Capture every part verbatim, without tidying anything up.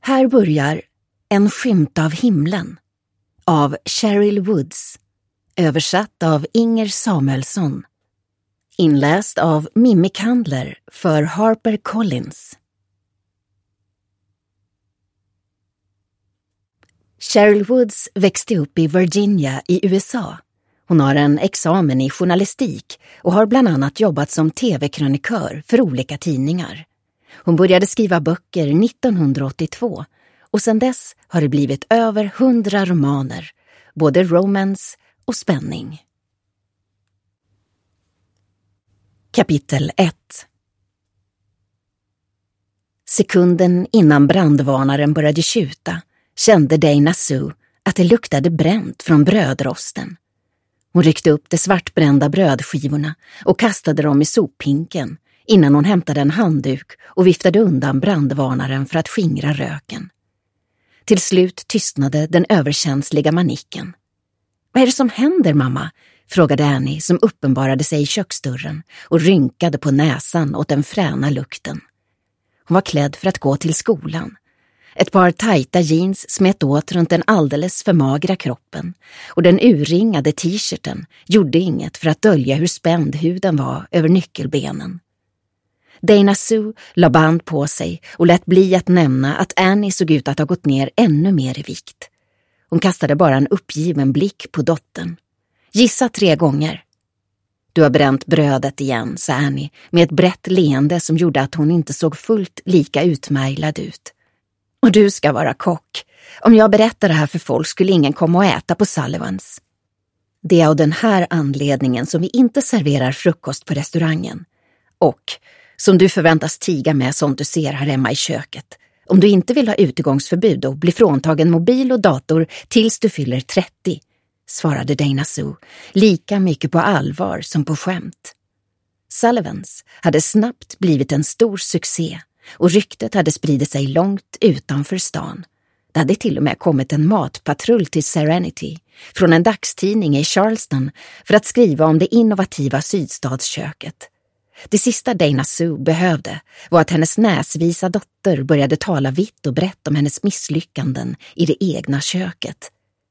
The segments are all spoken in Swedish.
Här börjar En skymt av himlen av Cheryl Woods, översatt av Inger Samuelsson. Inläst av Mimmi Candler för Harper Collins. Cheryl Woods växte upp i Virginia i U S A. Hon har en examen i journalistik och har bland annat jobbat som tv-krönikör för olika tidningar. Hon började skriva böcker nittonhundraåttiotvå och sedan dess har det blivit över hundra romaner, både romance och spänning. Kapitel ett. Sekunden innan brandvarnaren började tjuta kände Dana Sue att det luktade bränt från brödrosten. Hon ryckte upp de svartbrända brödskivorna och kastade dem i soppinken innan hon hämtade en handduk och viftade undan brandvarnaren för att skingra röken. Till slut tystnade den överkänsliga manicken. "Vad är det som händer, mamma?" frågade Annie som uppenbarade sig i köksdörren och rynkade på näsan åt den fräna lukten. Hon var klädd för att gå till skolan. Ett par tajta jeans smet åt runt den alldeles för magra kroppen och den urringade t-shirten gjorde inget för att dölja hur spänd huden var över nyckelbenen. Dana Sue la band på sig och lät bli att nämna att Annie såg ut att ha gått ner ännu mer i vikt. Hon kastade bara en uppgiven blick på dottern. "Gissa tre gånger." "Du har bränt brödet igen", sa Annie med ett brett leende som gjorde att hon inte såg fullt lika utmärglad ut. "Och du ska vara kock. Om jag berättar det här för folk skulle ingen komma och äta på Sullivans." "Det är av den här anledningen som vi inte serverar frukost på restaurangen. Och som du förväntas tiga med sånt du ser här hemma i köket. Om du inte vill ha utegångsförbud och bli fråntagen mobil och dator tills du fyller trettio, svarade Dana Sue, lika mycket på allvar som på skämt. Sullivans hade snabbt blivit en stor succé och ryktet hade spridit sig långt utanför stan. Det hade till och med kommit en matpatrull till Serenity från en dagstidning i Charleston för att skriva om det innovativa sydstadsköket. Det sista Dana Sue behövde var att hennes näsvisa dotter började tala vitt och brett om hennes misslyckanden i det egna köket.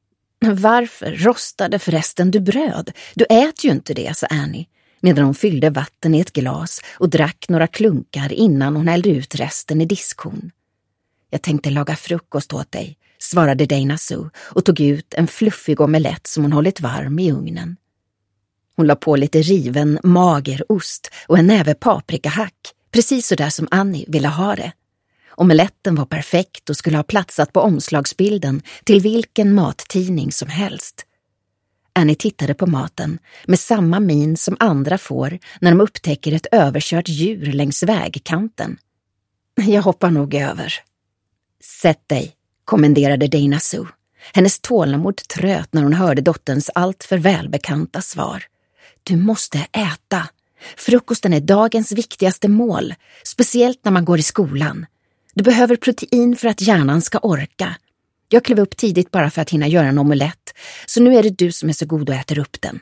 "Varför rostade förresten du bröd? Du äter ju inte det", sa Annie, medan hon fyllde vatten i ett glas och drack några klunkar innan hon hällde ut resten i diskhon. "Jag tänkte laga frukost åt dig", svarade Dana Sue och tog ut en fluffig omelett som hon hållit varm i ugnen. Hon la på lite riven mager ost och en näve paprikahack, precis så där som Annie ville ha det. Omeletten var perfekt och skulle ha platsat på omslagsbilden till vilken mattidning som helst. Annie tittade på maten med samma min som andra får när de upptäcker ett överkört djur längs vägkanten. "Jag hoppar nog över." "Sätt dig", kommenderade Dana Sue. Hennes tålamod tröt när hon hörde dotterns allt för välbekanta svar. "Du måste äta. Frukosten är dagens viktigaste mål, speciellt när man går i skolan. Du behöver protein för att hjärnan ska orka. Jag klev upp tidigt bara för att hinna göra en omelett, så nu är det du som är så god och äter upp den."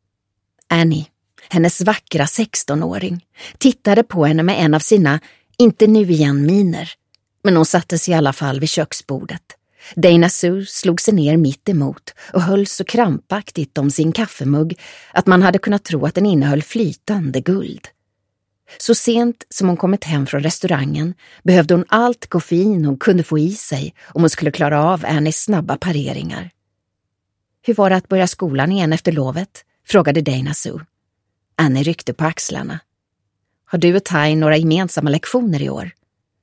Annie, hennes vackra sextonåring, tittade på henne med en av sina "inte nu igen" miner. Men hon satte sig i alla fall vid köksbordet. Dana Sue slog sig ner mitt emot och höll så krampaktigt om sin kaffemugg att man hade kunnat tro att den innehöll flytande guld. Så sent som hon kommit hem från restaurangen behövde hon allt koffein hon kunde få i sig om hon skulle klara av Annies snabba pareringar. "Hur var det att börja skolan igen efter lovet?" frågade Dana Sue. Annie ryckte på axlarna. "Har du och Ty några gemensamma lektioner i år?"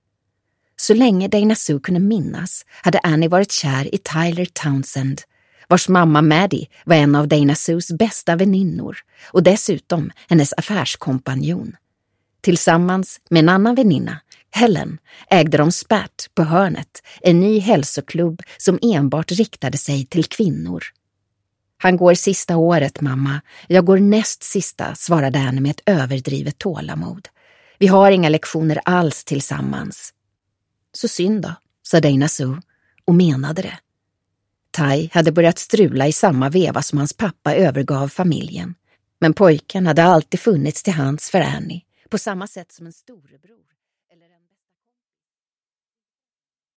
Så länge Dana Sue kunde minnas hade Annie varit kär i Tyler Townsend, vars mamma Maddie var en av Dana Sues bästa väninnor och dessutom hennes affärskompanjon. Tillsammans med en annan väninna, Helen, ägde de Spat på hörnet, en ny hälsoklubb som enbart riktade sig till kvinnor. "Han går sista året, mamma. Jag går näst sista", svarade Annie med ett överdrivet tålamod. "Vi har inga lektioner alls tillsammans." "Så synd då", sa Dana Sue och menade det. Ty hade börjat strula i samma veva som hans pappa övergav familjen. Men pojken hade alltid funnits till hands för Annie, på samma sätt som en storebror eller en